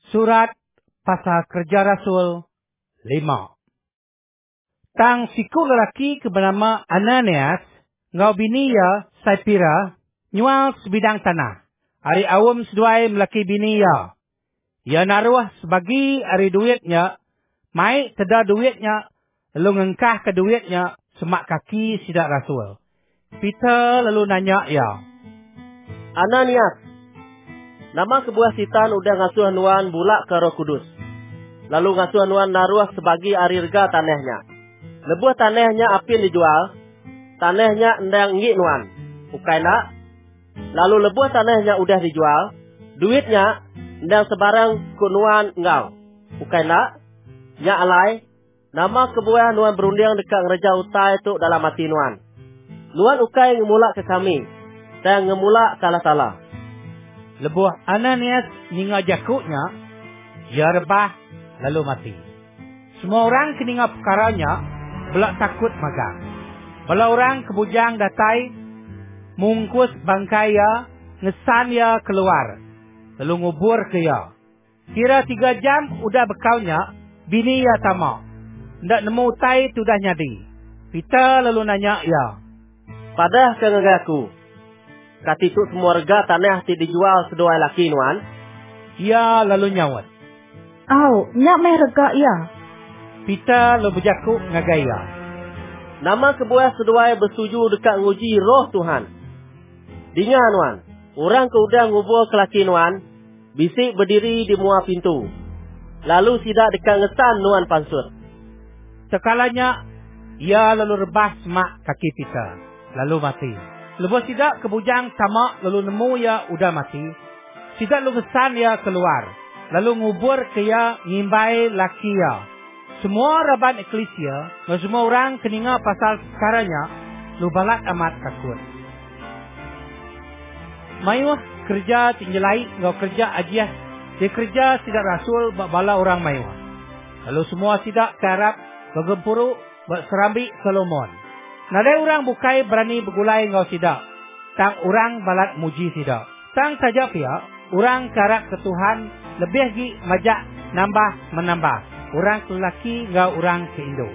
Surat Pasal Kerja Rasul 5. Tang siku lelaki bernama Ananias, ngau bini ya Saipira, nyual sebidang tanah. Hari awam seduai melaki bini ya. Ya naruh sebagi hari duitnya, mai teda duitnya, lalu ngengkah ke duitnya, semak kaki sidak Rasul. Peter lalu nanya ya. Ananias, nama sebuah sitan udah ngasuh nuan bulak ke Roh Kudus. Lalu ngasuh nuan naruh sebagi arirga tanahnya. Lebuh tanahnya apin dijual, tanahnya endang ngik nuan. Ukaina. Lalu lebuh tanahnya udah dijual, duitnya endang sebarang kunuan engau. Ukaina. Nya alai, nama kebuah nuan berunding dekat ngereja utai itu dalam hati nuan. Nuan ukai ngemulak ke kami, dan ngemulak salah-salah. Lebuh Ananias ninga jakuknya, ya rebah lalu mati. Semua orang keninga perkaranya, belak takut magang. Bala orang kebujang datai, mungkus bangkai ya, ngesan ya keluar. Lalu ngubur ke ya. Kira 3 jam udah bekaunya, bini ya tamak. Ndak nemu utai tu dah nyadi. Peter lalu nanya ya. Padah ke ngagaku. Katituk semua rega tanah ti dijual seduai laki nuan. Ya lalu nyawat. Nyak meh rega ya. Peter lalu berjakuk ngagaya. Nama kebuah seduai bersuju dekat nguji roh Tuhan. Dinga nuan, orang ke udang ngubur ke laki nuan, bisik berdiri di muar pintu. Lalu sidak dekat ngesan nuan pansut. Sekalanya, ia lalu rebah semak kaki Peter. Lalu mati. Lepas sidak kebujang tamak lalu nemu ia udah mati. Sidak lalu ngesan ia keluar. Lalu ngubur ke ia ngimbai laki ia. Semua raban eklesia dan semua orang keninga pasal sekaranya lu balat amat takut. Mayuh kerja tinggalai ngau kerja ajiah. Dia kerja sidak rasul bala orang mayuh. Lalu semua sidak karap bergempuru berserambi Solomon. Nadai orang bukai berani bergulai ngau sidak. Tang orang balat muji sidak. Tang saja pia orang karap ke Tuhan lebih lagi majak nambah menambah. Orang ke lelaki ngau orang ke Indo.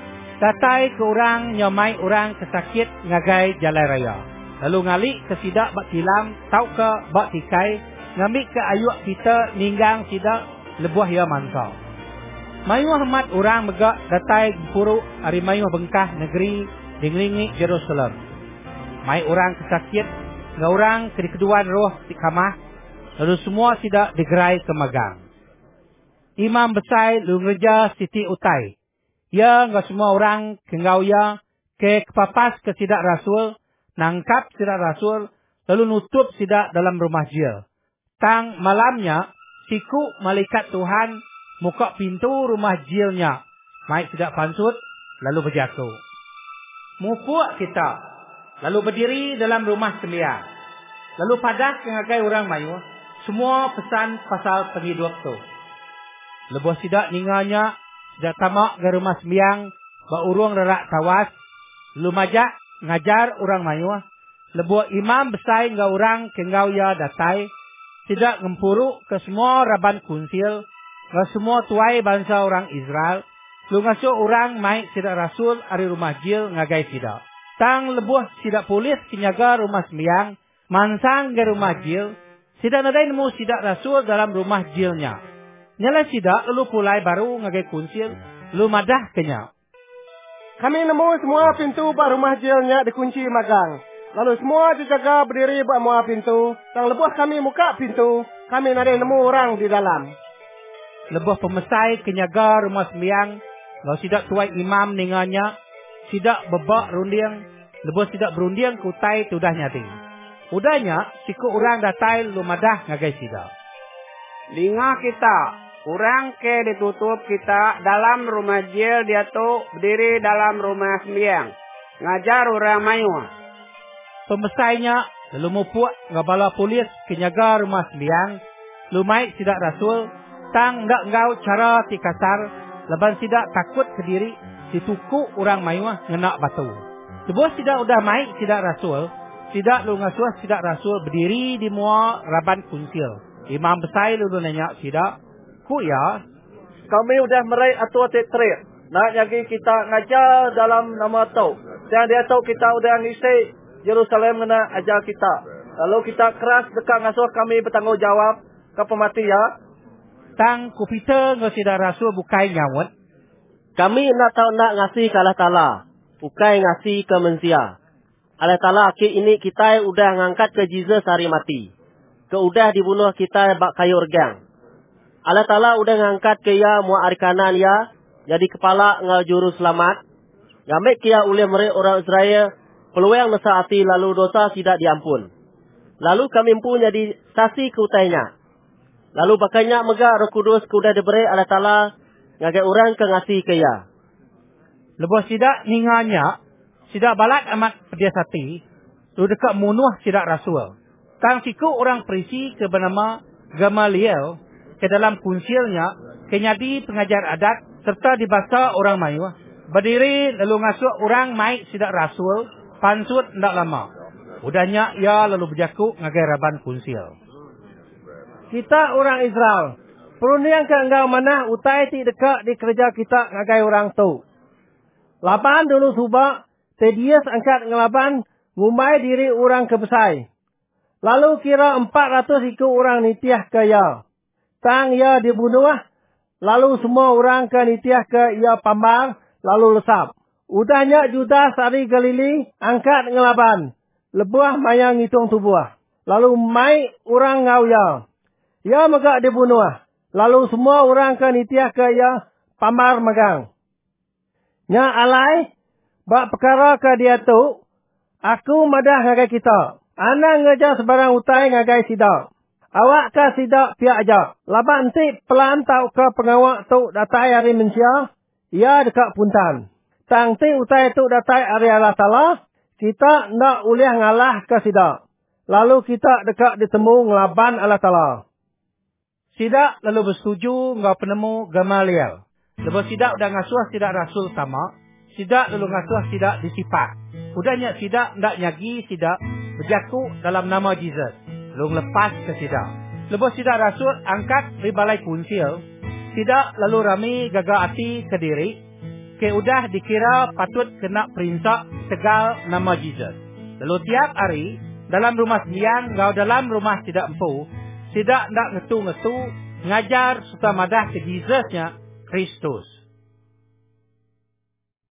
Datai ke orang nyamai orang kesakit ngagai jalan raya. Lalu ngalik ke sidak bak tilam, tau ke bak tikai, ngambil ke ayuk kita ninggang sidak lebuah ya mansau. Mayuh amat orang megak datai puruk hari mayuh bengkah negeri dinglingi Jerusalem. Mai orang kesakit, ngau orang ke keduan roh di kamah, lalu semua sidak digerai ke magang. Imam besar lu ngereja Siti Utai. Ya enggak semua orang kenggau ya ke kepapas ke sidak rasul, nangkap sidak rasul, lalu nutup sidak dalam rumah jil. Tang malamnya, siku malaikat Tuhan muka pintu rumah jilnya. Mai sidak pansut, lalu berjatuh. Mupuk kita, lalu berdiri dalam rumah sembiang. Lalu padah kengagai orang mayu, semua pesan pasal penghidup tu. Lebuh sidak ninganya, sidak tamak ke rumah sembiang, bak urung rerak tawas, lu majak ngajar orang mayuah. Lebuh imam besar ngau orang kenggau ya datai, sidak ngempuru ke semua raban kunsil, ke semua tuai bangsa orang Israel, lu ngasuh orang mai sidak rasul ari rumah jil ngagai sidak. Tang lebuh sidak polis kenyaga rumah sembiang, mansang ke rumah jil, sidak nadai nemu sidak rasul dalam rumah jilnya. Nyala sidak lalu pulai baru ngagai kunsil, lu madah kenya. Kami nemu semua pintu buat rumah jilnya dikunci magang. Lalu semua dijaga berdiri buat muar pintu. Tang lebuh kami muka pintu, kami nadai nemu orang di dalam. Lebuh pemesai kenyaga rumah sembiang, lalu sidak tuai imam ninganya, sidak bebak runding, lebuh sidak berunding kutai tudah nyati. Udahnya, siku orang datai lu madah ngagai sidak. Linga kita, orang ke ditutup kita dalam rumah jil dia tu berdiri dalam rumah sembiang. Ngajar orang mayuah. Pemesainya lalu mupuk ngabala polis kenyaga rumah sembiang. Lumai sidak rasul. Tang ndak ngau cara ti kasar. Leban sidak takut ke diri. Dituku orang mayuah ngenak batu. Sebab sidak udah mai sidak rasul. Sidak lu ngasuh sidak rasul berdiri di mua raban kunsil. Imam besar lalu nanya sidak. ku ya. Kami udah merai atua tetret. Nak nyagi kita ngajar dalam nama tau. Dan dia tahu kita udah ngisi Yerusalem kena ajar kita. Lalu kita keras dekat ngasuh kami bertanggungjawab ke pemati ya. Tang ku Peter ngau sida rasul bukai nyawat. Kami nak tahu nak ngasih ke Allah Ta'ala. Bukan ngasih ke manusia. Allah Ta'ala akhir ini kita udah ngangkat ke Jesus hari mati. Ke udah dibunuh kita bak kayu regang. Allah Ta'ala udah ngangkat ke ya mua hari kanan ya. Jadi kepala ngau juru selamat. Ngambil kia oleh mereka orang Israel. Peluang nasa hati lalu dosa tidak diampun. Lalu kami pun jadi saksi ke utainya. Lalu bakanya megah Roh Kudus kuda diberi Allah Ta'ala. Ngagai orang ke ngasih ke ya. Lepas sidak ninganya. Sidak balat amat pedia hati. Lu dekat munuh sidak rasul. Tang siku orang perisi ke bernama Gamaliel. Ke dalam kunsilnya. Kenyadi pengajar adat. Serta dibasa orang mayu. Berdiri lalu ngasuh orang maik sidak rasul. Pansut ndak lama. Udahnya ia lalu berjaku ngagai raban kunsil. Kita orang Israel. Perundingan ke engkau mana utai ti dekat di kerja kita ngagai orang tu. Lapan dulu subak. Tedias angkat ngelapan. Ngumai diri orang kebesai. Lalu kira 400 ikut orang nitiah ke ya. Tang ia dibunuh. Lalu semua orang ke nitiah ke ia pambar. Lalu lesap. Udahnya Judas hari Galili. Angkat ngelapan. Lebuah mayang hitung tubuh. Lalu mai orang ngau ya. Ya megak dibunuh. Lalu semua orang ke nitiah ke ya pamar megang. Nya alai. Bak perkara ke dia tu. Aku madah ngagai kita. Anak ngejar sebarang utai ngagai sidak. Awak ke sidak pihak aja. Laba nanti pelan tau ke pengawak tu datai hari mensia. Ia dekat puntan. Tang ti utai tu datai hari Allah Ta'ala. Kita nak boleh ngalah ke sidak. Lalu kita dekat ditemu ngelaban Allah Ta'ala. Sidak lalu bersetuju ngau penemu Gamaliel. Lepas sidak udah ngasuh sidak rasul sama. Sidak lalu ngasuh sidak disipat. Udahnya sidak ndak nyagi sidak berjaku dalam nama Jesus. Lalu lepas ke sidak. Lepas sidak rasul angkat di balai kunsil. Sidak lalu rami gagah hati ke diri. Ke udah dikira patut kena perintah tegal nama Jesus. Lalu tiap hari dalam rumah sembiang ngau dalam rumah sidak empu. Sidak ndak ngetu-ngetu ngajar serta madah ke Jesusnya Kristus.